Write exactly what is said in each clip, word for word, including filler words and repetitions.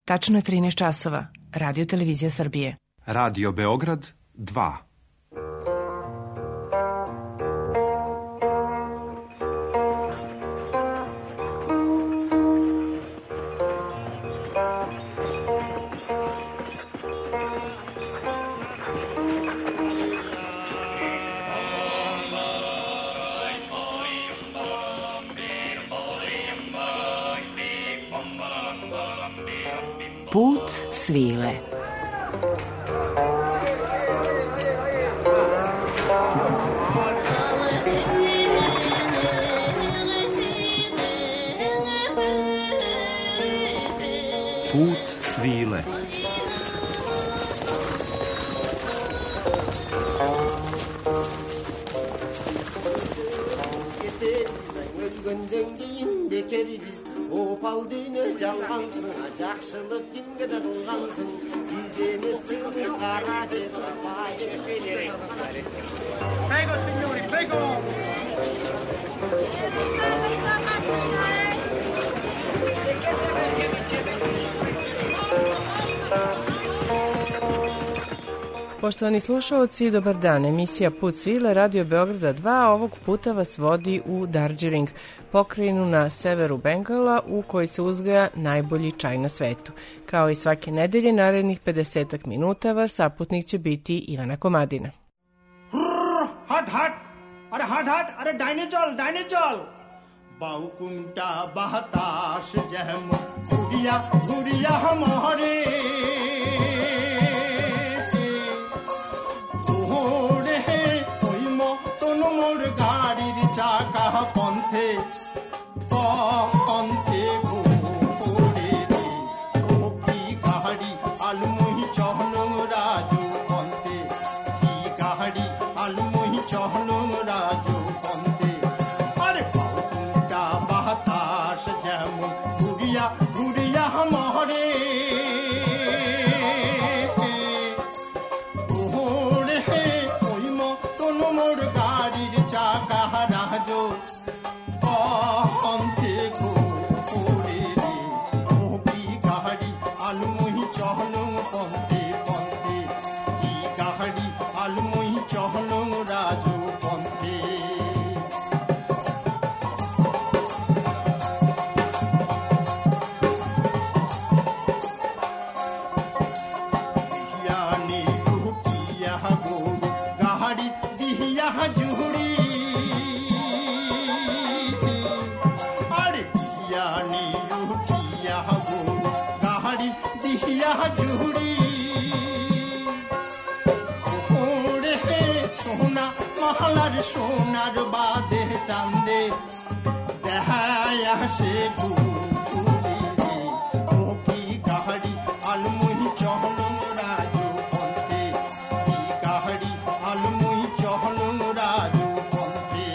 Tačno je trinaest časova. Radio Televizija Srbije. Radio Beograd dva. Put svile. Put svile. Opal düğünü çalgansın, жақшылық kimge de kılgansın. Biz emiz çıktı kara cerra bayı. Prego signori, prego. Poštovani slušalci, dobar dan. Emisija Put svile Radio Beograda dva ovog puta vas vodi u Darjeeling, pokrajinu na severu Bengala u kojoj se uzgaja najbolji čaj na svetu. Kao i svake nedelje, narednih pedesetak minuta vas saputnik će biti Ivana Komadina. हट हट अरे हट हट अरे डाइने चल डाइने चल बाउकुंटा बहताश जहम घुरिया घुरिया हमारे ओरे ओई मो तनु मोर गाड़ीर चाका पंथे पंथे घोरे रे ओ की गाड़ी आलमुही चहलंग राजू पंथे की गाड़ी आलमुही चहलंग राजू पंथे अरे बाउकुंटा बहताश जहम घुरिया घुरिया हमारे সোনার বাদে চাঁদে দেখায় সে ঘুরি ও কি গাড়ি আলমুহি চহলং রাজু পন্থে কি গাড়ি আলমুহি চহলং রাজু পন্থে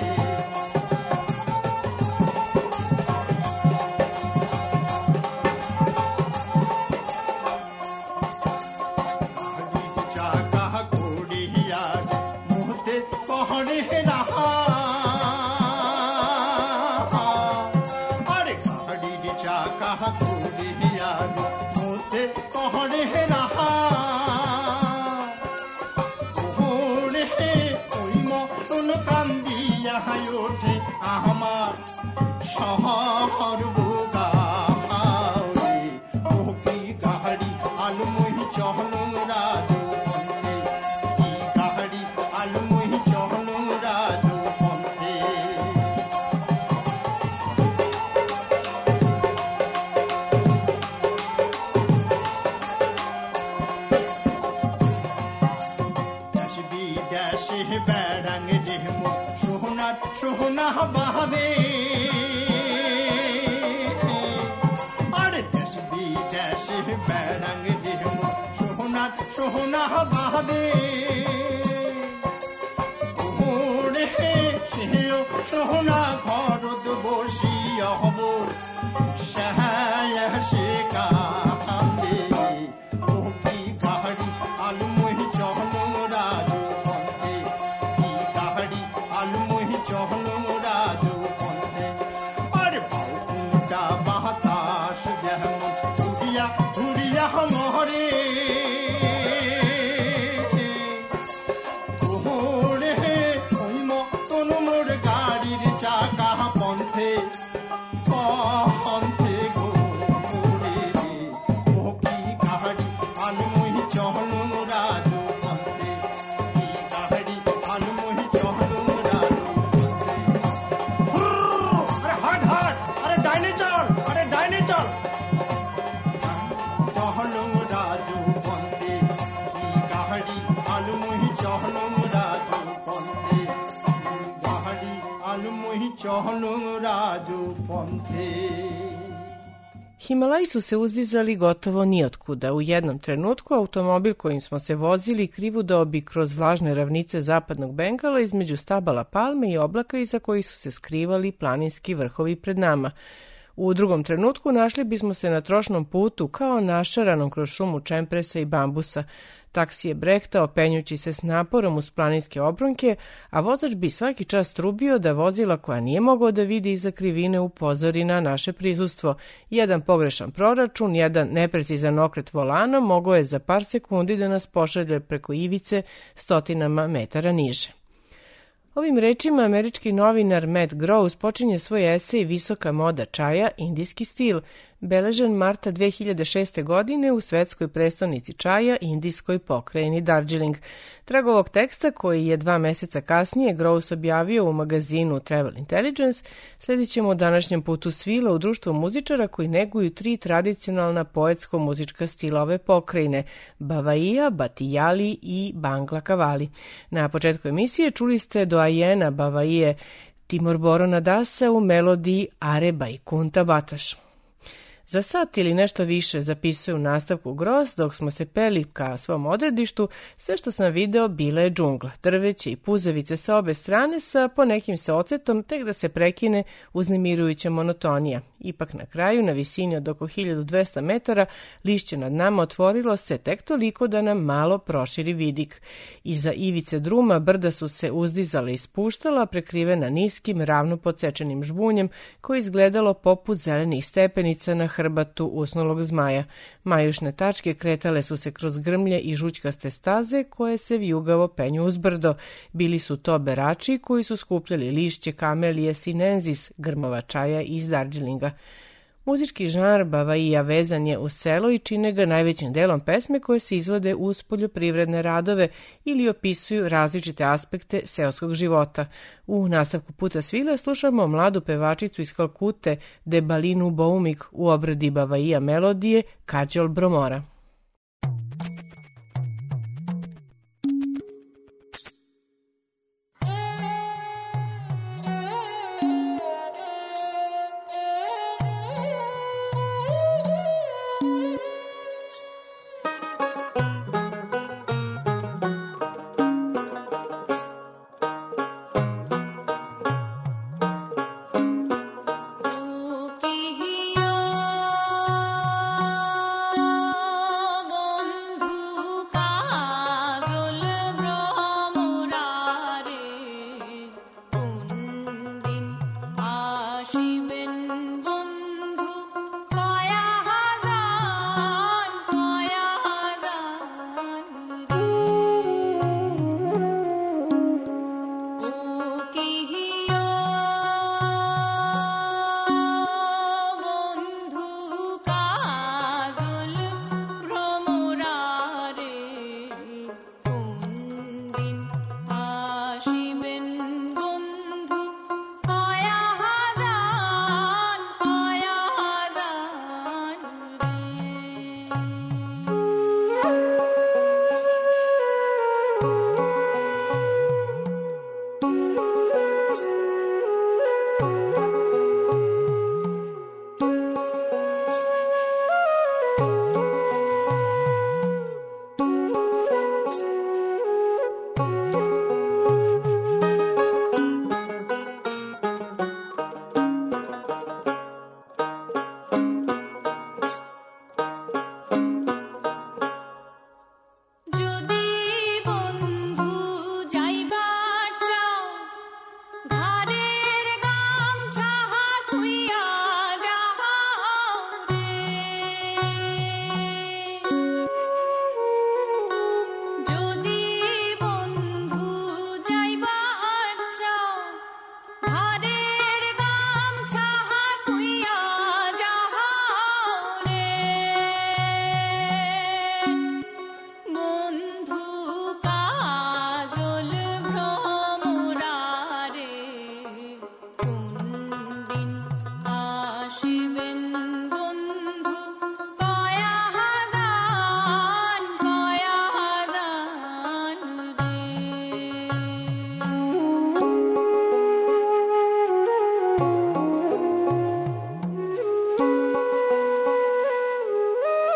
চাকা ঘোড়িয়া মুহতে পহড়ে রাহা अरे मोहरे ओहरे ओइम तन मोर गाड़ीर चाका पन्थे पन्थे गो मोरे रे ओ की गाड़ी आनमोहि चहनु राजू पन्थे की गाड़ी आनमोहि चहनु राजू पन्थे अरे हट हट अरे डाइने चल अरे डाइने चल चहनु राजू पन्थे की गाड़ी आनमोहि चहनु राजू पन्थे गाड़ी आनमोहि चहनु Raju पन्थे. Himalaji su se uzdizali gotovo nijotkuda. U jednom trenutku automobil kojim smo se vozili krivudao bi kroz vlažne ravnice zapadnog Bengala između stabala palme i oblaka iza kojih su se skrivali planinski vrhovi pred nama. U drugom trenutku našli bismo se na trošnom putu kao našaranom kroz šumu čempresa i bambusa. Taksi je brehtao penjući se s naporom uz planinske obronke, a vozač bi svaki čas trubio da vozila koja nije mogao da vidi iza krivine upozori na naše prisustvo. Jedan pogrešan proračun, jedan neprecizan okret volana mogao je za par sekundi da nas pošalje preko ivice stotinama metara niže. Ovim rečima američki novinar Matt Gross počinje svoj esej Visoka moda čaja, indijski stil, beležen marta dve hiljade šeste. godine u svetskoj prestonici čaja, indijskoj pokrajini Darjeeling. Trag ovog teksta, koji je dva meseca kasnije Gross objavio u magazinu Travel Intelligence, sledit ćemo u današnjem putu svila u društvu muzičara koji neguju tri tradicionalna poetsko-muzička stila ove pokrajine, Bavaija, Batijali i Bangla Kavali. Na početku emisije čuli ste doajena Bavaije Timur Borona Dasa u melodiji Are Baikunta Bataš. Za sat ili nešto više, zapisuje u nastavku Gross, dok smo se peli ka svom odredištu, sve što sam video bila je džungla, drveće i puzavice sa obe strane sa ponekim se ocetom, tek da se prekine uznemirujuća monotonija. Ipak na kraju, na visini od oko hiljadu dvesta metara, lišće nad nama otvorilo se tek toliko da nam malo proširi vidik. Iza ivice druma brda su se uzdizala i spuštala, prekrivena niskim, ravno podsečenim žbunjem, koji izgledalo poput zelenih stepenica na hrbatu usnulog zmaja. Majušne tačke kretale su se kroz grmlje i žućkaste staze koje se vijugavo penju uz brdo. Bili su to berači koji su skupljali lišće kamelije sinensis, grmova čaja iz Darjeelinga. Muzički žanr Bavaija vezan je uz selo i čine ga najvećim delom pesme koje se izvode uz poljoprivredne radove ili opisuju različite aspekte seoskog života. U nastavku puta svile slušamo mladu pevačicu iz Kalkute Debalinu Boumik u obradi Bavaija melodije Kajol Bromora. Oh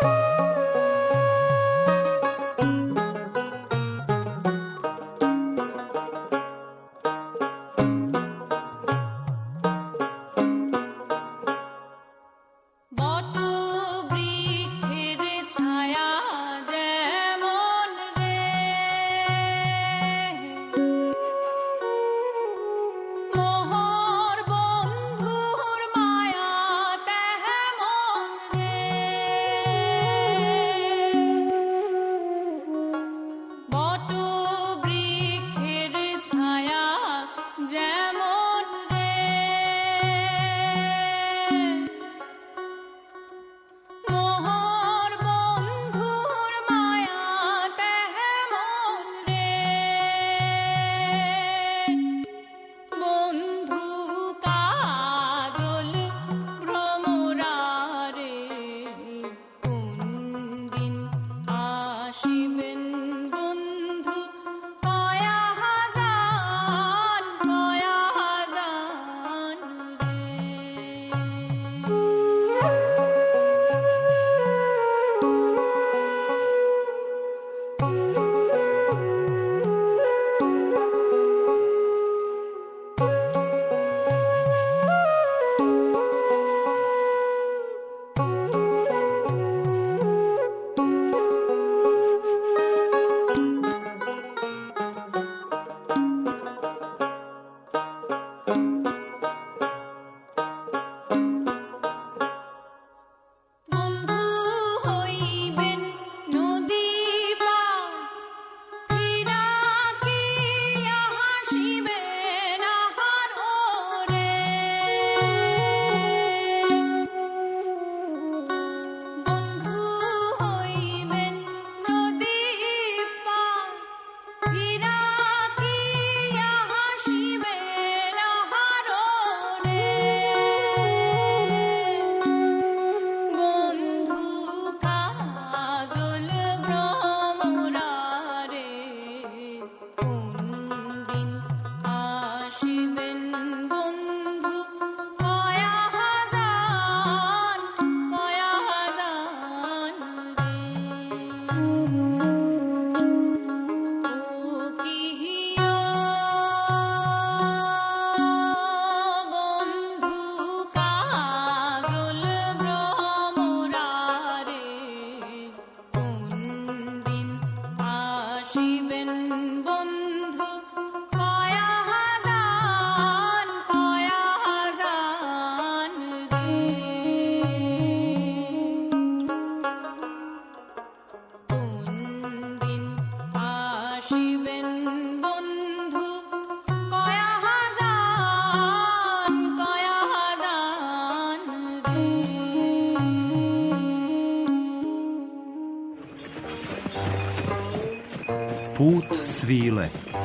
Put svile.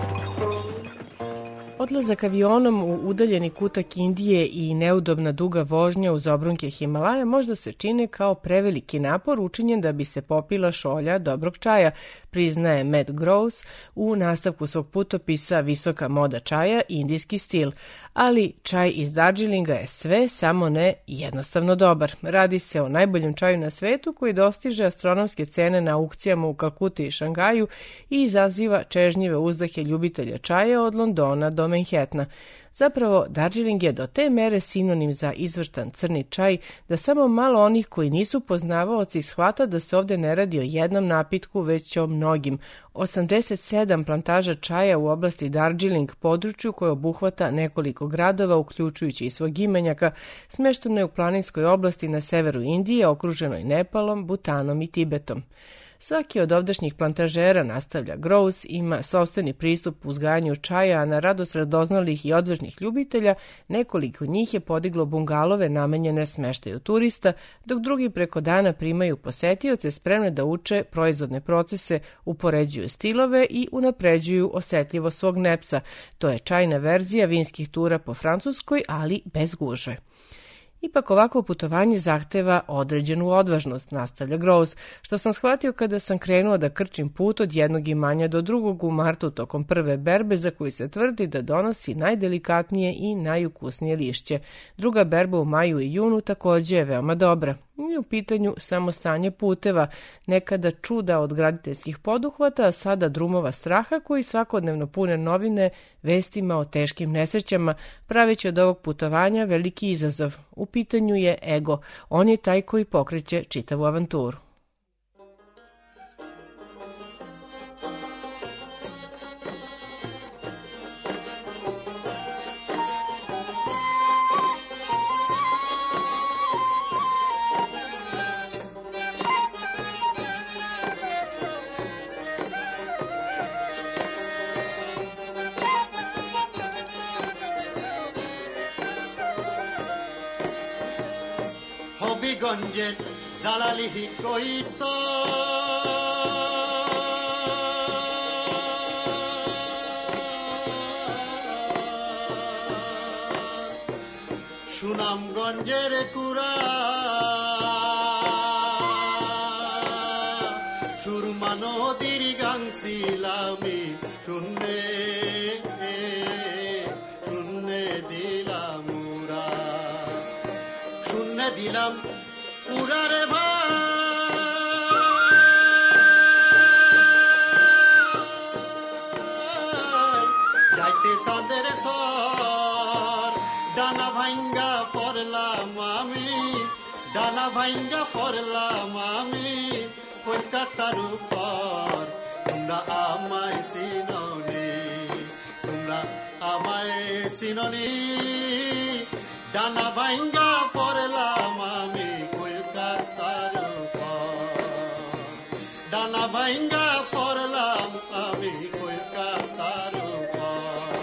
Odlazak avionom u udaljeni kutak Indije i neudobna duga vožnja uz obrunke Himalaja možda se čine kao preveliki napor učinjen da bi se popila šolja dobrog čaja, priznaje Matt Gross u nastavku svog putopisa Visoka moda čaja, indijski stil. Ali čaj iz Darjeelinga je sve, samo ne jednostavno dobar. Radi se o najboljem čaju na svetu koji dostiže astronomske cene na aukcijama u Kalkuti i Šangaju i izaziva čežnjive uzdahe ljubitelja čaja od Londona do Manhattana. Zapravo, Darjeeling je do te mere sinonim za izvrstan crni čaj da samo malo onih koji nisu poznavaoci shvata da se ovde ne radi o jednom napitku, već o mnogim. osamdeset sedam plantaža čaja u oblasti Darjeeling, području koje obuhvata nekoliko gradova, uključujući i svog imenjaka, smešteno je u planinskoj oblasti na severu Indije, okruženoj Nepalom, Butanom i Tibetom. Svaki od ovdašnjih plantažera, nastavlja Gross, ima sopstveni pristup uzgajanju čaja, a na radost radoznalih i odvažnih ljubitelja nekoliko njih je podiglo bungalove namenjene smeštaju turista, dok drugi preko dana primaju posetioce spremne da uče proizvodne procese, upoređuju stilove i unapređuju osetljivo svog nepca. To je čajna verzija vinskih tura po Francuskoj, ali bez gužve. Ipak ovako putovanje zahteva određenu odvažnost, nastavlja Gross, što sam shvatio kada sam krenuo da krčim put od jednog imanja do drugog u martu tokom prve berbe za koju se tvrdi da donosi najdelikatnije i najukusnije lišće. Druga berba u maju i junu takođe je veoma dobra. I u pitanju samo stanje puteva, nekada čuda od graditeljskih poduhvata, a sada drumova straha koji svakodnevno pune novine vestima o teškim nesrećama, praveći od ovog putovanja veliki izazov. U pitanju je ego, on je taj koji pokreće čitavu avanturu. হবিগঞ্জের জালালিহি কইত সুনামগঞ্জের কুড়া সুরমা নদীর গাংছিলামি শুনে শুনে দিলাম উড়া শুনে দিলাম উড়ারে ভাই যাইতে চাঁদের সর ডানা ভাঙ্গা পড়লাম আমি ডানা ভাঙ্গা পড়লাম আমি কলকাতার উপর তোমরা আমায় চিননি তোমরা আমায় চিননি ডানা ভাঙ্গা পড়লাম আমি কলকাতার উপর ডানা ভাঙ্গা পড়লাম আমি কলকাতার উপর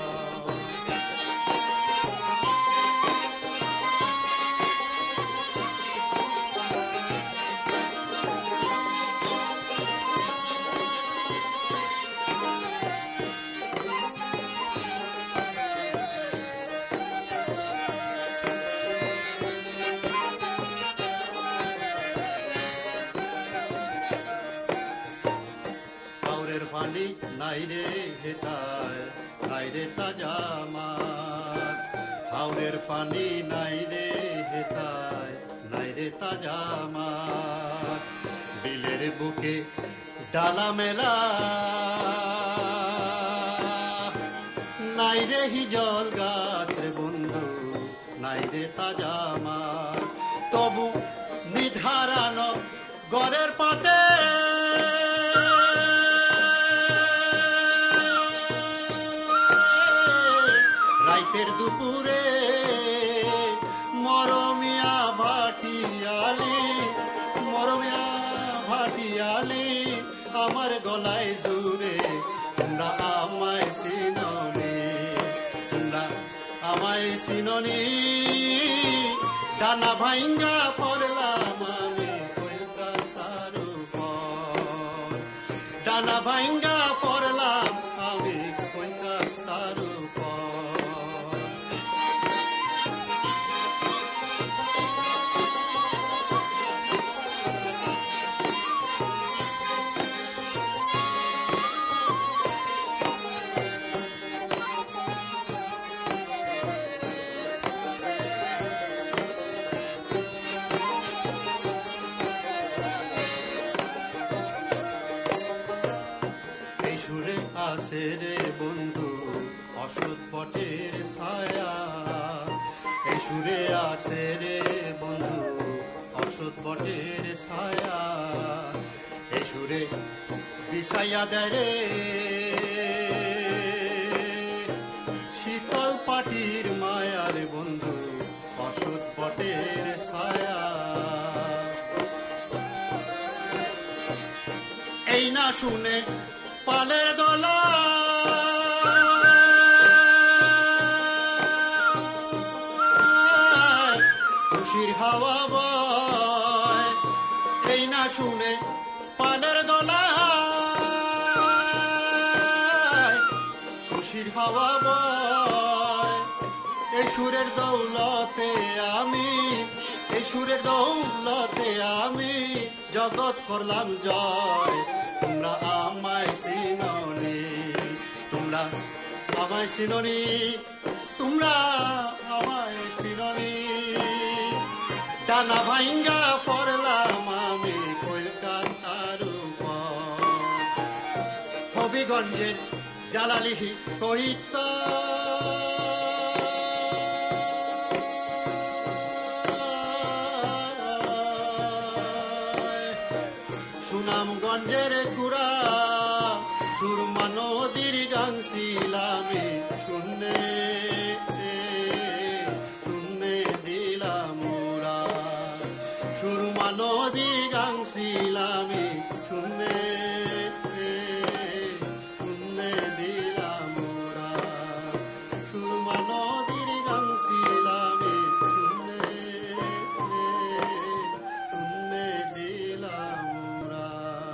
পানি নাই রে হেতায় নাই রে তাজা মাছ হাওরের পানি নাই রে হেতায় নাই রে তাজা মাছ বিলের বুকে ডালা মেলা নাই রে হিজল গাছ রে বন্ধু নাই রে তাজা মাছ তবু নিধারানো গড়ের পাতে দুপুরে মরমিয়া ভাটিয়ালি মরমিয়া ভাটিয়ালি আমার গলায় জুড়ে তোমরা আমায় চিননি তোমরা আমায় চিননি ডানা ভাঙ্গা পড়লাম আমি কলকাতার উপর ডানা ভাঙ্গা পড়লাম আমি কলকাতার উপর আছে রে বন্ধু অসৎ পটের ছায়া এই সুরে আছে রে বন্ধু অসৎ পটের ছায়া এই সুরে বিষাইয়া দেয় রে শীতল পাটির মায়ার বন্ধু অসৎ পটের ছায়া এই না শুনে পালের দোলা খুশির হাওয়া বয় এই না শুনে পালের দোলা খুশির হাওয়া বয় এই সুরের দৌলতে আমি এই সুরের দৌলতে আমি জগৎ করলাম জয় তোমরা আমায় চিননি তোমরা আমায় চিননি তোমরা আমায় চিননি ডানা ভাঙ্গা পড়লাম আমি কলকাতার উপর হবিগঞ্জের জালালি কইত সুনামগঞ্জের গুড়া সুরমা নদীর গাংছিলামে শুনে শুনে দিলাম ওরা সুরমা নদীর গাংছিলামে শুনে শুনে দিলাম ওরা সুরমা নদীর গাংছিলামে শুনে শুনে দিলাম ওরা।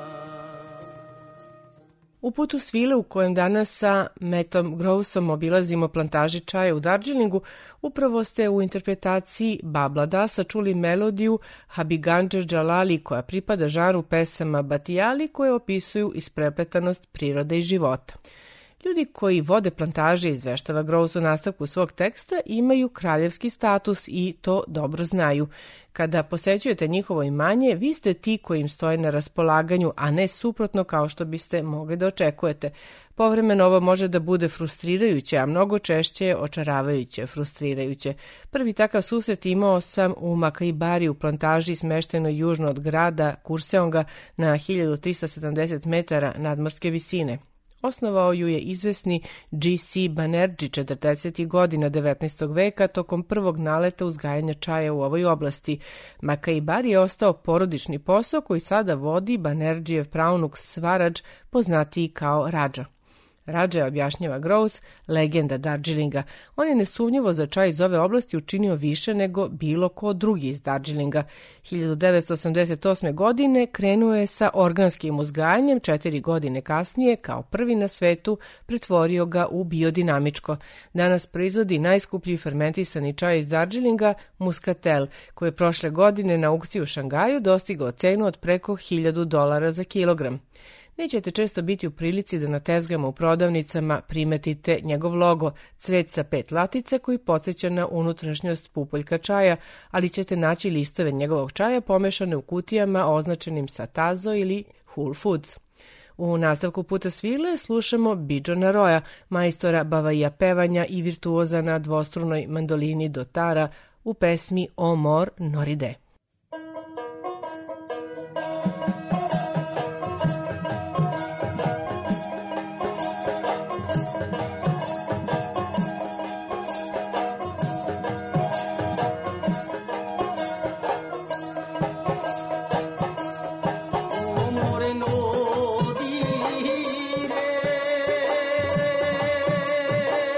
U putu svile u kojem danas sa Mattom Grovesom obilazimo plantaže čaja u Darjeelingu, upravo ste u interpretaciji Babla Dasa čuli melodiju Habiganđer Džalali koja pripada žanru pesama Batijali koje opisuju isprepletanost prirode i života. Ljudi koji vode plantaže, izveštava Groves u nastavku svog teksta, imaju kraljevski status i to dobro znaju. Kada posećujete njihovo imanje, vi ste ti koji im stoje na raspolaganju, a ne suprotno kao što biste mogli da očekujete. Povremeno ovo može da bude frustrirajuće, a mnogo češće je očaravajuće, frustrirajuće. Prvi takav susret imao sam u Makaibari u plantaži smeštenoj južno od grada Kurseonga na hiljadu trista sedamdeset metara nadmorske visine. Osnovao ju je izvesni G C Banerjee četrdesetih godina devetnaestog veka tokom prvog naleta uzgajanja čaja u ovoj oblasti. Makaibari je ostao porodični posao koji sada vodi Banerjeev praunuk Swaraj, poznatiji kao Rađa. Rađa, objašnjava Groves, legenda Darjeelinga. On je nesumnjivo za čaj iz ove oblasti učinio više nego bilo ko drugi iz Darjeelinga. hiljadu devetsto osamdeset osme. godine krenuo je sa organskim uzgajanjem, četiri godine kasnije, kao prvi na svetu, pretvorio ga u biodinamičko. Danas proizvodi najskuplji fermentisani čaj iz Darjeelinga, Muscatel, koji je prošle godine na aukciji u Šangaju dostigao cenu od preko hiljadu dolara za kilogram. Nećete često biti u prilici da na tezgama u prodavnicama primetite njegov logo, cvet sa pet latica koji podsjeća na unutrašnjost pupoljka čaja, ali ćete naći listove njegovog čaja pomešane u kutijama označenim sa Tazo ili Whole Foods. U nastavku puta svile slušamo Bijona Roya, majstora bavaija pevanja i virtuoza na dvostrunoj mandolini dotara u pesmi O Mor Noride.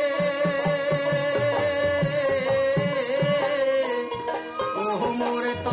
মোরে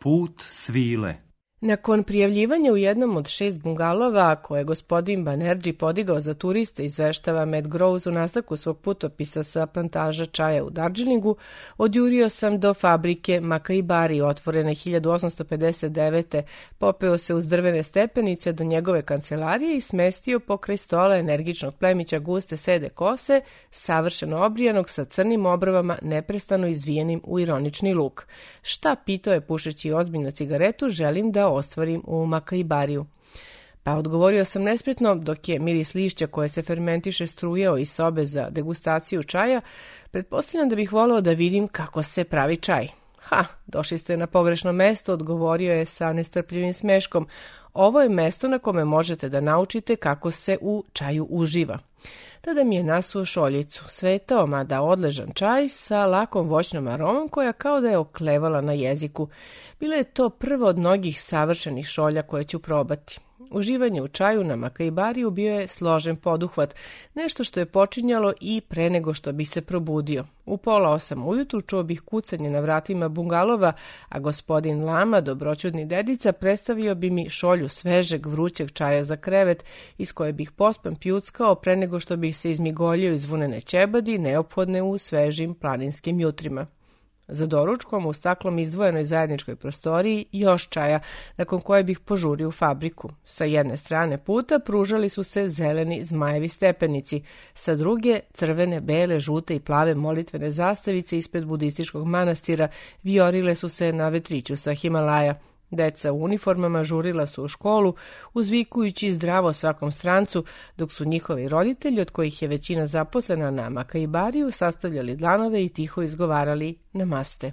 Put svile. Nakon prijavljivanja u jednom od šest bungalova koje je gospodin Banerjee podigao za turiste, izveštava Matt Groves u nastavku svog putopisa sa plantaža čaja u Darjeelingu, odjurio sam do fabrike Makaibari, otvorene hiljadu osamsto pedeset devete. Popeo se uz drvene stepenice do njegove kancelarije i smestio pokraj stola energičnog plemića guste sede kose, savršeno obrijanog sa crnim obrvama neprestano izvijenim u ironični luk. Šta, pitao je pušeći ozbiljno cigaretu, želim da ostvarim u Makaibariju. Pa odgovorio sam nespretno, dok je miris lišća koje se fermentiše strujao iz sobe za degustaciju čaja, pretpostavljam da bih voleo da vidim kako se pravi čaj. Ha, došli ste na pogrešno mesto, odgovorio je sa nestrpljivim smeškom. Ovo je mesto na kome možete da naučite kako se u čaju uživa. Tada mi je nasuo šoljicu, svetao mada odležan čaj sa lakom voćnom aromom koja kao da je oklevala na jeziku. Bila je to prvo od mnogih savršenih šolja koje ću probati. Uživanje u čaju na Makaibariju bio je složen poduhvat, nešto što je počinjalo i pre nego što bi se probudio. U pola osam ujutru čuo bih kucanje na vratima bungalova, a gospodin Lama, dobroćudni dedica, predstavio bi mi šolju svežeg vrućeg čaja za krevet, iz koje bih pospan pjuckao pre nego što bih se izmigoljio iz vunene ćebadi, neophodne u svežim planinskim jutrima. Za doručkom u staklom izdvojenoj zajedničkoj prostoriji još čaja, nakon koje bih požurio u fabriku. Sa jedne strane puta pružali su se zeleni zmajevi stepenici, sa druge crvene, bele, žute i plave molitvene zastavice ispred budističkog manastira viorile su se na vetriću sa Himalaja. Deca u uniformama žurila su u školu, uzvikujući zdravo svakom strancu, dok su njihovi roditelji, od kojih je većina zaposlena na Makaibariju, sastavljali dlanove i tiho izgovarali namaste.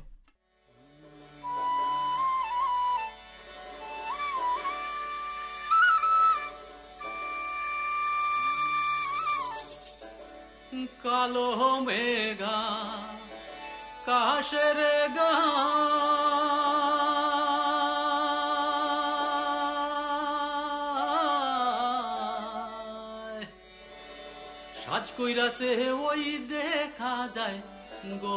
Kalo mega, kašerega, সাজ কইরাছে ওই দেখা যায় গো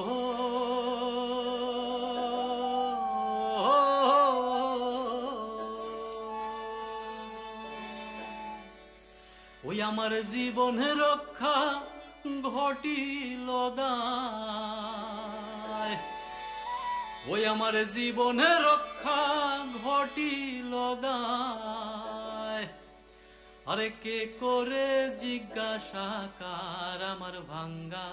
ওই আমার জীবনের রক্ষা ঘটিল দায় ওই আমার জীবনের রক্ষা ঘটিল দায় আরে কে করে জিজ্ঞাসা কার আমার ভাঙ্গা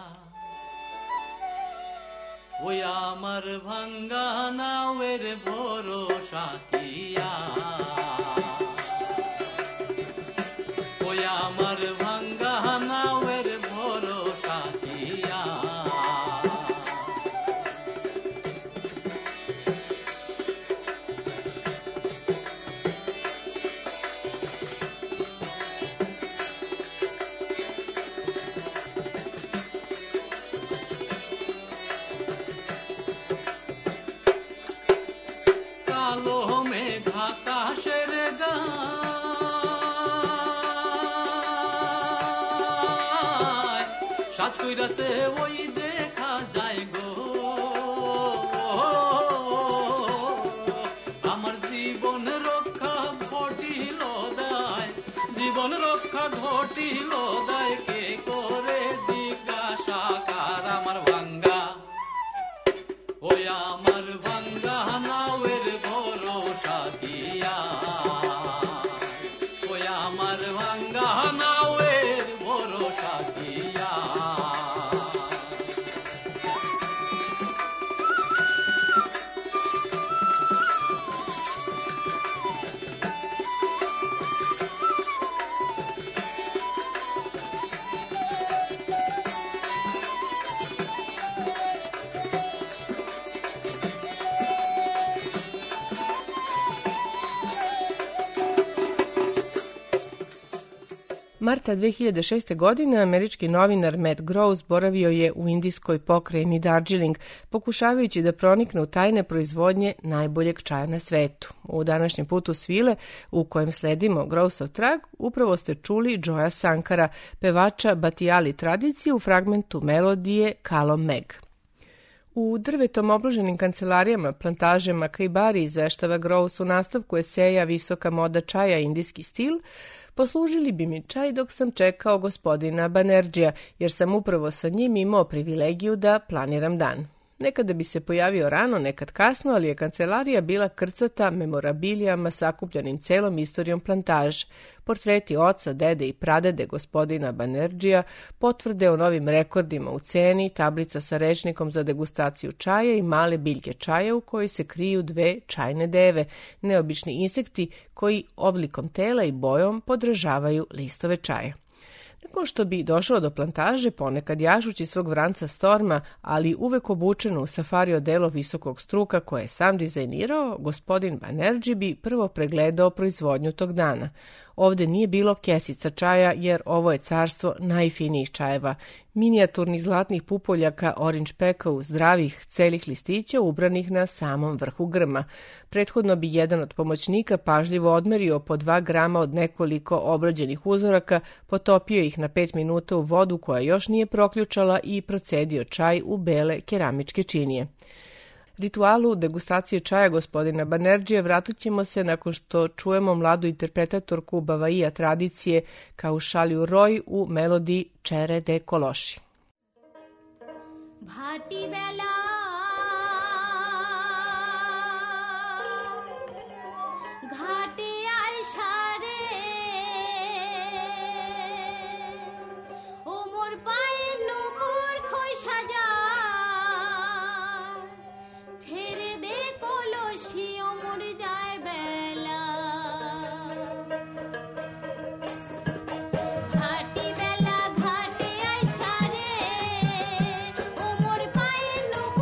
ওই আমার ভাঙ্গা নাওয়ের ভরসা কিয়া ওই আমার ভাঙ্গা নাওয়ের ভরসা কিয়া সাজ কইরাছে ওই দেখা যায় গো আমার জীবন রক্ষা ঘটিল দায় জীবন রক্ষা ঘটিল দায় কে করে জিজ্ঞাসা কার আমার ভাঙ্গা ওই আমার ভাঙ্গা নাওয়ের ভরসা দিয়া ওই আমার ভাঙ্গা নাওয়ের ভরসা দিয়া Marta dve hiljade šeste. godine američki novinar Matt Groves boravio je u indijskoj pokrajini Darjeeling, pokušavajući da pronikne u tajne proizvodnje najboljeg čaja na svetu. U današnjem putu svile, u kojem sledimo Grovesov trag, upravo ste čuli Joya Sankara, pevača batijali tradicije u fragmentu melodije Kalo Meg. U drvetom obloženim kancelarijama, plantažama Kaibari izveštava Groves u nastavku eseja Visoka moda čaja indijski stil, poslužili bi mi čaj dok sam čekao gospodina Banerđija, jer sam upravo sa njim imao privilegiju da planiram dan. Nekada bi se pojavio rano, nekad kasno, ali je kancelarija bila krcata memorabilijama sakupljanim celom istorijom plantaže. Portreti oca, dede i pradede gospodina Banerđija, potvrde o novim rekordima u ceni, tablica sa rečnikom za degustaciju čaja i male biljke čaja u kojoj se kriju dve čajne deve, neobični insekti koji oblikom tela i bojom podražavaju listove čaja. Nakon što bi došao do plantaže, ponekad jašući svog vranca Storma, ali uvek obučeno u safari odelo visokog struka koje je sam dizajnirao, gospodin Banerđi bi prvo pregledao proizvodnju tog dana. Ovde nije bilo kesica čaja, jer ovo je carstvo najfinijih čajeva, minijaturnih zlatnih pupoljaka orange pekau, zdravih, celih listića ubranih na samom vrhu grma. Prethodno bi jedan od pomoćnika pažljivo odmerio po dva grama od nekoliko obrađenih uzoraka, potopio ih na pet minuta u vodu koja još nije proključala i procedio čaj u bele keramičke činije. Ritualu degustacije čaja gospodina Banerđija vratit ćemo se nakon što čujemo mladu interpretatorku Bavaija tradicije Kaušalju Roy u melodiji Čere de Kološi. Bhati बेला घाटे आइसारे ओ मोर पाए नुपुर खोई साजा ছেড়ে দে কলসি ও মোর যায় বেলা ঘাটি বেলা ঘাটে আইসারে ও মোর পায়ে নুপুর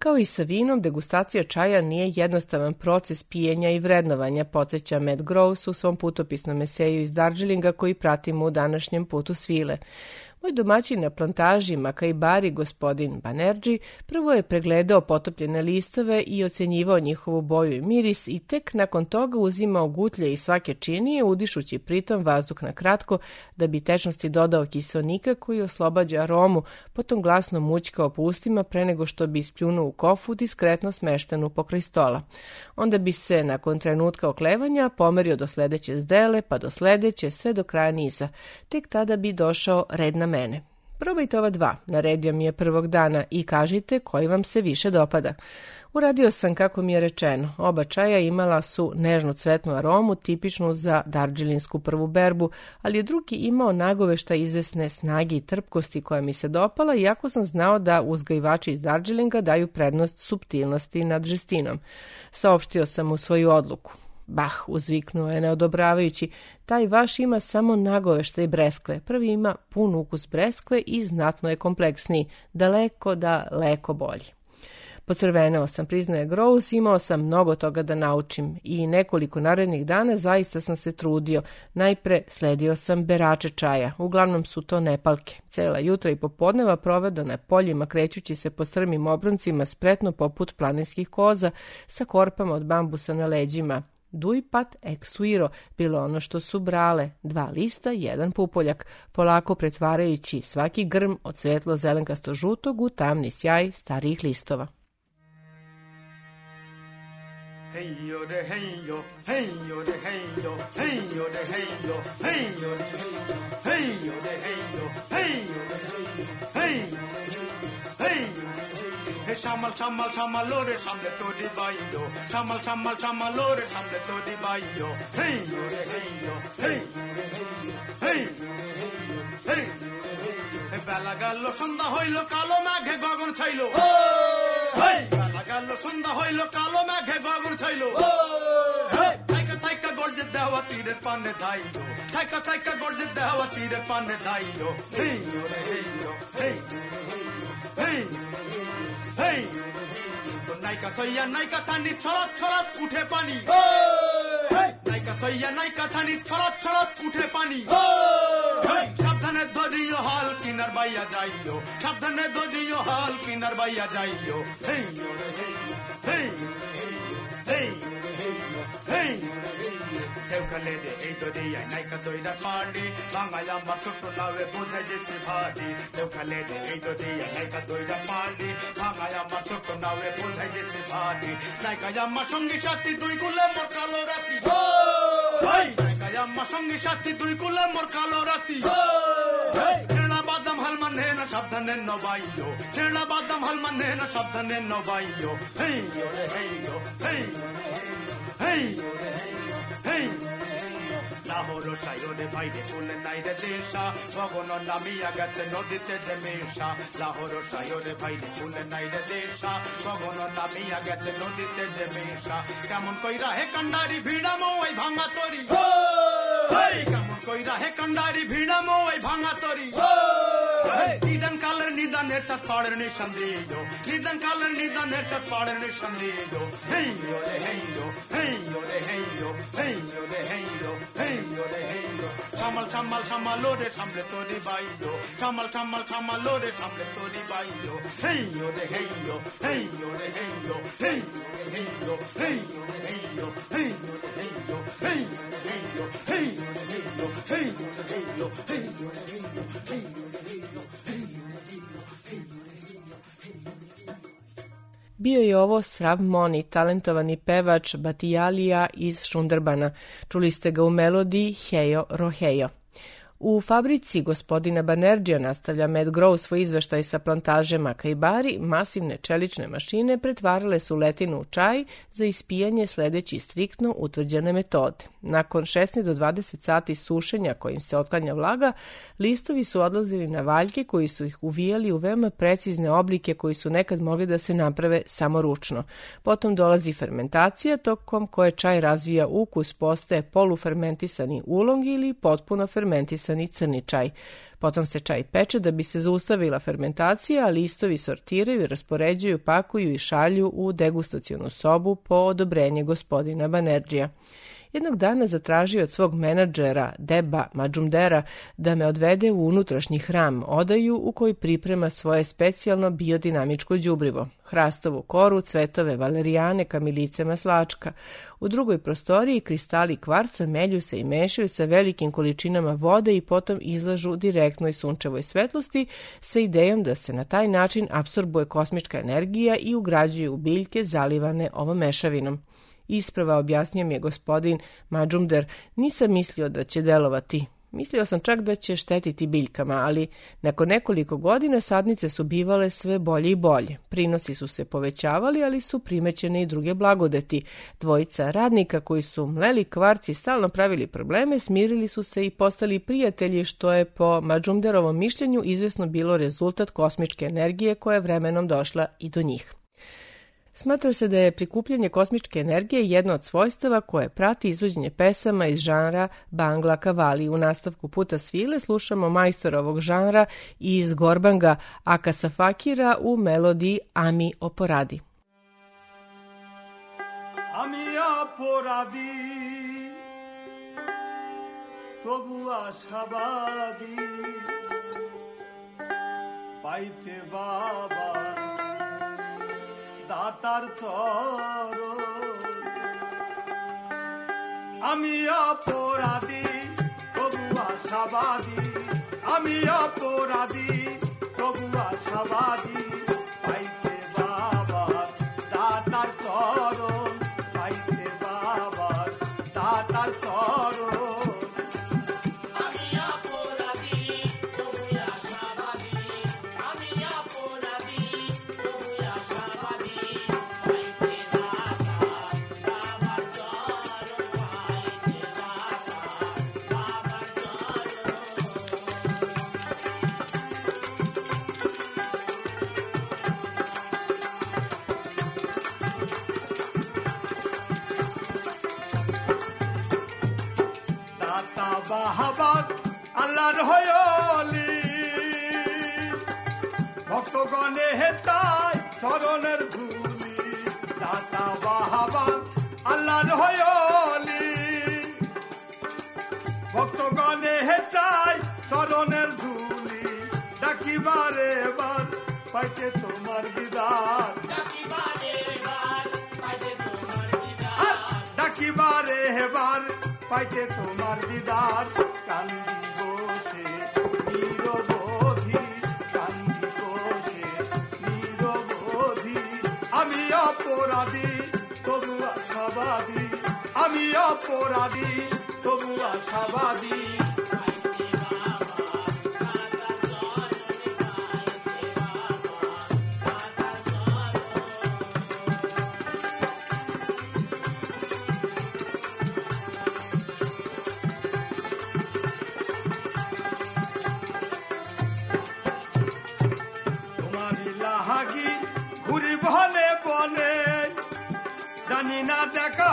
Kao i sa vinom, degustacija čaja nije jednostavan proces pijenja i vrednovanja, podsjeća Matt Groves u svom putopisnom eseju iz Darjeelinga koji pratimo u današnjem putu svile. Moj domaćin na plantaži Makaibari, gospodin Banerjee, prvo je pregledao potopljene listove i ocenjivao njihovu boju i miris i tek nakon toga uzimao gutlje iz svake činije, udišući pritom vazduh na kratko da bi tečnosti dodao kiseonika koji oslobađa aromu, potom glasno mućkao po ustima pre nego što bi ispljunuo u kofu diskretno smeštenu pokraj stola. Onda bi se, nakon trenutka oklevanja, pomerio do sledeće zdele, pa do sledeće, sve do kraja niza. Tek tada bi došao red na mene. Probajte ova dva, naredio mi je prvog dana, i kažite koji vam se više dopada. Uradio sam kako mi je rečeno. Oba čaja imala su nežno cvetnu aromu, tipičnu za darđilinsku prvu berbu, ali je drugi imao nagovešta izvesne snage i trpkosti koja mi se dopala, iako sam znao da uzgajivači iz Darđilinga daju prednost suptilnosti nad žestinom. Saopštio sam mu svoju odluku. Bah, uzviknuo je neodobravajući, taj vaš ima samo nagovešta i breskve. Prvi ima pun ukus breskve i znatno je kompleksniji, daleko, daleko bolji. Pocrveneo sam, priznaje Groves, imao sam mnogo toga da naučim i nekoliko narednih dana zaista sam se trudio. Najpre sledio sam berače čaja, uglavnom su to Nepalke. Cela jutra i popodneva proveda na poljima krećući se po strmim obroncima spretno poput planinskih koza sa korpama od bambusa na leđima. Duipat exuiro, bilo ono što su brale, dva lista, jedan pupoljak, polako pretvarajući svaki grm od svetlo zelenkasto žutog u tamni sjaj starijih listova. Heyo de heyo, heyo de heyo, heyo de heyo, heyo de heyo, heyo de heyo, heyo de heyo, heyo, heyo. Hey, shamal, shamal, shamalore, shamle to di bayo. Shamal, shamal, shamalore, shamle to di bayo. Heyo de heyo, heyo de heyo, heyo de heyo, hey. Bela gallo sanda hoilo kalo maghe gগন ছাইলো. Hey, bela gallo sanda hoilo kalo maghe Gagan ছাইলো. Hey, taika taika gorje dewa tirer panne dailo. Taika taika gorje dewa tirer panne dailo. Heyo de heyo, heyo de heyo, heyo. Hey, naika toya naika chani cholat cholat উঠে পানি. Hey, naika toya naika chani cholat cholat উঠে পানি. Hey, সাবধানে ধরিও হাল কিনার বাইয়া যাইও. সাবধানে ধরিও হাল কিনার বাইয়া যাইও. Hey, hey, hey, hey. দেউখালে দে এই দরিয়া নাইকা দইরা পাড়ি বাঙালি আমার ছোট লাউে বোঝাই যেতে ভারী. দেউখালে দে এই দরিয়া নাইকা দইরা পাড়ি বাঙালি আমার ছোট লাউে বোঝাই যেতে ভারী. নাইকা আমার সঙ্গী সাথী দুই কুলে মোর কালো রাতি. নাইকা আমার সঙ্গী সাথী দুই কুলে মোর কালো রাতি. ছেড়া বাদাম হাল মানে না সাবধানে নবাইও. ছেড়া বাদাম হাল মানে না সাবধানে নবাইও. হেই ওরে হেই ও হেই হেই হেই. লাহোর সায়রে বাইরে ফুলে নাইরে দেশা গগন নামিয়া গেছে নদীতে যে মেশা. লাহোর সায়রে বাইরে ফুলে নাইরে দেশা গগন নামিয়া গেছে নদীতে যে মেশা. কেমন কইরা হে কান্ডারি ভিড়ামো ওই ভাঙা তরি. কেমন কইরা হে কান্ডারি ভিড়ামো ওই ভাঙা তরি. নিদান কালের নিদানের চাঁদ পাড়ের নিশান দিও. নিদান কালের নিদানের চাঁদ পাড়ের নিশান দিও. হেই ওরে হেই ও হেই ওরে হেই ও হেই ওরে হেই ও হেই ওরে হেই ও. সামাল সামাল সামালোরে সামলে তোরি বাইও. সামাল সামাল সামালোরে সামলে তোরি বাইও. হেই ওরে হেই ও হেই ওরে হেই ও হেই ওরে হেই ও হেই ওরে হেই ও হেই ওরে হেই ও হেই ওরে হেই ও হেই ওরে হেই ও হেই ওরে হেই ও হেই ওরে হেই ও হেই ওরে হেই ও. Bio je ovo Srav Moni, talentovani pevač Batijalija iz Šundrbana. Čuli ste ga u melodiji Hejo Rohejo. U fabrici gospodina Banerjea, nastavlja Matt Groves svoj izveštaj sa plantaže Makaibari, masivne čelične mašine pretvarale su letinu u čaj za ispijanje sledeći striktno utvrđene metode. Nakon šesnaest do dvadeset sati sušenja kojim se otklanja vlaga, listovi su odlazili na valjke koji su ih uvijali u veoma precizne oblike koji su nekad mogli da se naprave samo ručno. Potom dolazi fermentacija, tokom koje čaj razvija ukus, postaje polufermentisani ulong ili potpuno fermentisani crni čaj. Potom se čaj peče da bi se zaustavila fermentacija, a listovi sortiraju, raspoređuju, pakuju i šalju u degustacionu sobu po odobrenje gospodina Banerđija. Jednog dana zatražio od svog menadžera Deba Majumdera da me odvede u unutrašnji hram, odaju u koji priprema svoje specijalno biodinamičko đubrivo, hrastovu koru, cvetove valerijane, kamilice maslačka. U drugoj prostoriji kristali kvarca melju se i mešaju sa velikim količinama vode i potom izlažu direktnoj sunčevoj svetlosti sa idejom da se na taj način apsorbuje kosmička energija i ugrađuje u biljke zalivane ovom mešavinom. Isprava, objasnio mi je gospodin Majumder, nisam mislio da će delovati. Mislio sam čak da će štetiti biljkama, ali nakon nekoliko godina sadnice su bivale sve bolje i bolje. Prinosi su se povećavali, ali su primećene i druge blagodeti. Dvojica radnika koji su mleli kvarci i stalno pravili probleme, smirili su se i postali prijatelji, što je po Majumderovom mišljenju izvesno bilo rezultat kosmičke energije koja je vremenom došla i do njih. Smatra se da je prikupljanje kosmičke energije jedno od svojstava koje prati izvođenje pesama iz žanra Bangla Kavali. U nastavku Puta svile slušamo majstora ovog žanra iz Gorbanga Akasa Fakira u melodiji Ami Oporadi. Ami Oporadi tobu aşhabadi paite baba দাতার চরণ আমি অপরাধী তবু আশাবাদী আমি অপরাধী তবু আশাবাদী পাইতে বাবার দাতার চরণ পাইতে বাবার দাতার চরণ বাহাবাদ আল্লাহর হয়লি ভক্তগণে হেতাই চরণের ধুলি দাতা বাহাবাদ আল্লাহর হয়লি ভক্তগণে হেতাই চরণের ধুলি ডাকিবারে বার পাইতে তোমার দিদার ডাকিবারে বার পাইতে তোমার দিদার ডাকিবারে বার পাইতে তোমার দিদার কান্দি বসে নিরবধি কান্দি বসে নিরবধি আমি অপরাধী তবু আশাবাদী আমি অপরাধী তবু আশাবাদী বনে বনে জানি না দেখা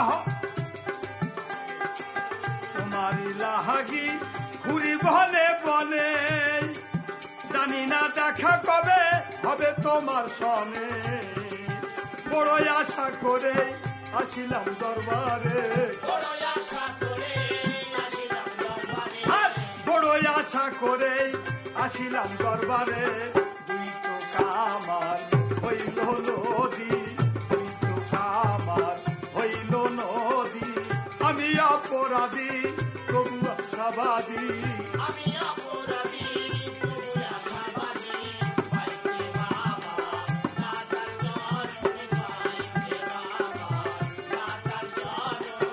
তোমার লাহাগি ঘুরি বনে বনে জানি না দেখা কবে হবে তোমার সনে বড় আশা করে আসিলাম দরবারে বড় আশা করে আসিলাম দরবারে বড় আশা করে আসিলাম দরবারে দুই চোখ আমার হইল নদী দুই চোখ আমার হইল নদী আমি অপরাধী তবু আশাবাদী আমি অপরাধী তবু আশাবাদী পাইতে বাবা দাদার চরণে পাইতে বাবা দাদার চরণে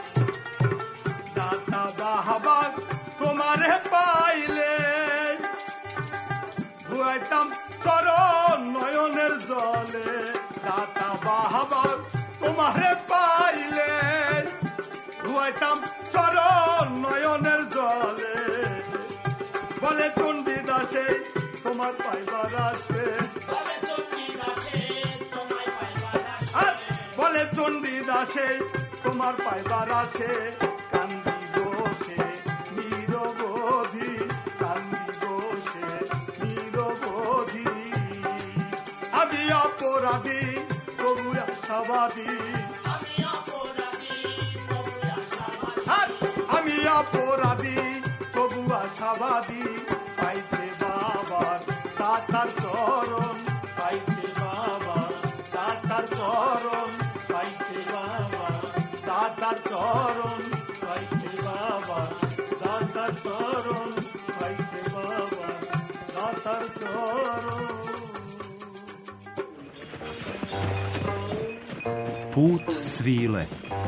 দাতা বাহাবাগ তোমারে পাইলে বাবা তোমারে পাইলে ধুয়াইতাম চরণ নয়নের জলে বলে চণ্ডীদাসে তোমার পাইবার আসে বলে চণ্ডীদাসে তোমার পাইবার আসে কান্দি বসে নিরবধি কান্দি বসে নিরবধি আমি অপরাধী প্রভু আশাবাদী আমি অপরাধী প্রভু আশাবাদী পাইতে বাবার দাতার চরণ পাইতে বাবা দাতার চরণ পাইতে বাবা দাতার চরণ পাইতে বাবা দাতার চরণ পাইতে বাবা দাতার চরণ। Put svile.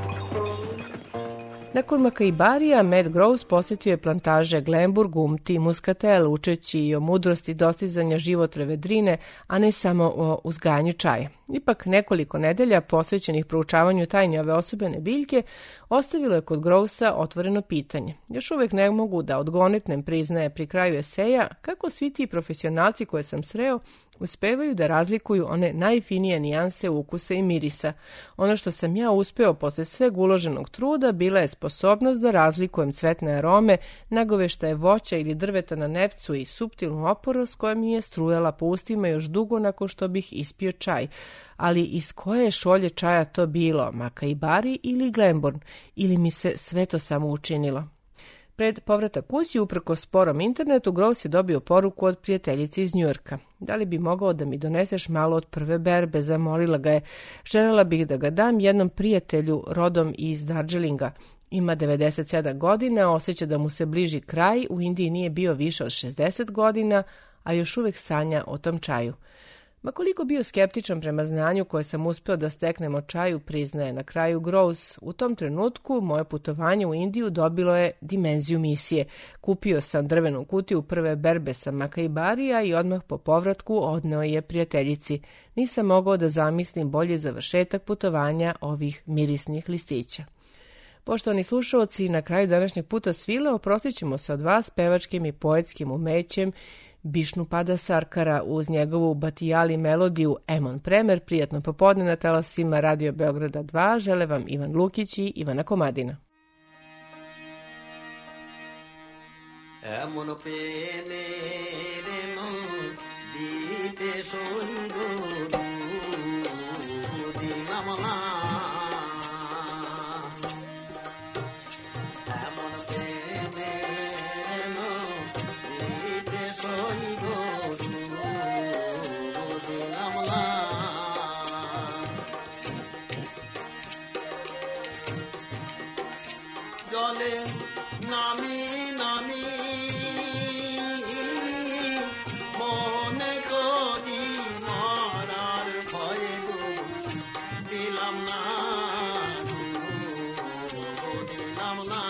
Nakon Makaibarija, Matt Gross posjetio je plantaže Glenburg, Umti i Muskatel, učeći i o mudrosti dostizanja životrve drine, a ne samo o uzgajanju čaja. Ipak nekoliko nedelja posvećenih proučavanju tajne ove osobene biljke ostavilo je kod Growsa otvoreno pitanje. Još uvijek ne mogu da odgonetnem priznaje pri kraju eseja kako svi ti profesionalci koje sam sreo uspevaju da razlikuju one najfinije nijanse ukusa i mirisa. Ono što sam ja uspeo posle sveg uloženog truda bila je sposobnost da razlikujem cvetne arome, nagoveštaje voća ili drveta na nepcu i suptilnu oporost koja mi je strujala po ustima još dugo nakon što bih ispio čaj. Ali iz koje šolje čaja to bilo, Makaibari ili Glenburn, ili mi se sve to samo učinilo? Pred povratak kući, uprkos sporom internetu, Gross je dobio poruku od prijateljice iz Njujorka. Da li bi mogao da mi doneseš malo od prve berbe, zamolila ga je. Želela bih da ga dam jednom prijatelju rodom iz Darjeelinga. Ima devedeset sedam godina, osjeća da mu se bliži kraj, u Indiji nije bio više od šezdeset godina, a još uvijek sanja o tom čaju. Ma koliko bio skeptičan prema znanju koje sam uspeo da steknem o čaju, priznaje na kraju Gross, u tom trenutku moje putovanje u Indiju dobilo je dimenziju misije. Kupio sam drvenu kutiju prve berbe sa Makaibarija i odmah po povratku odneo je prijateljici. Nisam mogao da zamislim bolji završetak putovanja ovih mirisnih listića. Poštovani slušalci, na kraju današnjeg puta svile oprostit ćemo se od vas pevačkim i poetskim umećem Bišnupada Sarkara uz njegovu Batijali melodiju Emon Premer. Prijatno popodne na talasima Radio Beograda dva. Žele vam Ivan Lukić i Ivana Komadina. Emon Premer emon dite soigo dinamala নামি নামি মনে করি মরার ভয়ে গো দিলাম না দিলাম না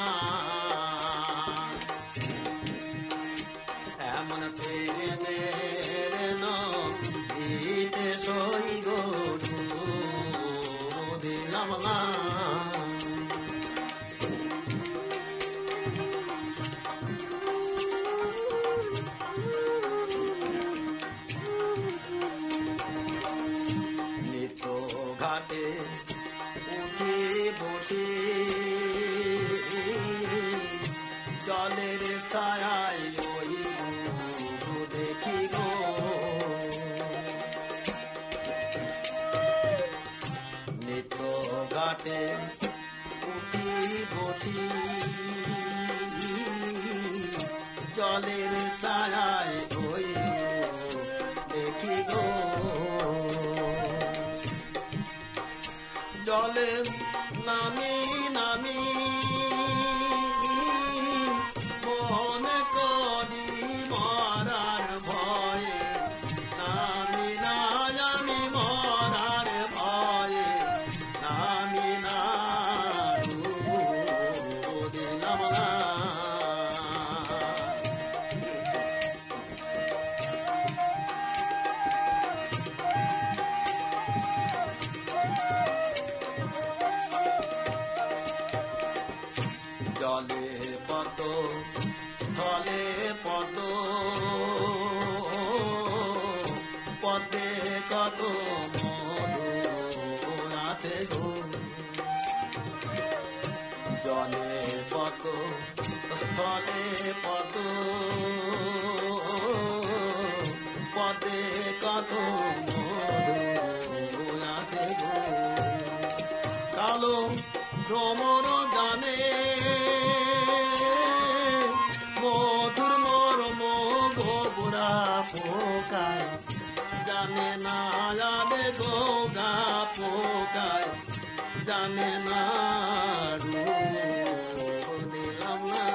এমন প্রেমের নদীতে সই গো দিলাম না জলের ছায়ায় ওই দেখি গো নিত্য ঘাটে উঠি বসি জলের ছায়ায় ওই দেখি গো জলে নামি নামি মনে করি মরার ভয়ে নামি না আমি মরার ভয়ে নামি না দিলাম না আছে গো জলে পত স্থলে পত পদে কত মধু আছে গো কালো ভ্রমর জানে মধুর মরম গোবরা পোকায় জানে না জানে গো গা পোকায় জানে না দিলাম না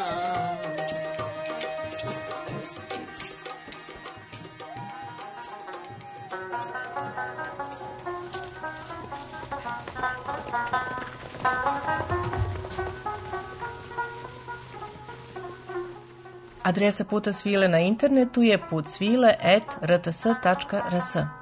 Adresa Puta svile na internetu je putsvile at r t s tačka r s.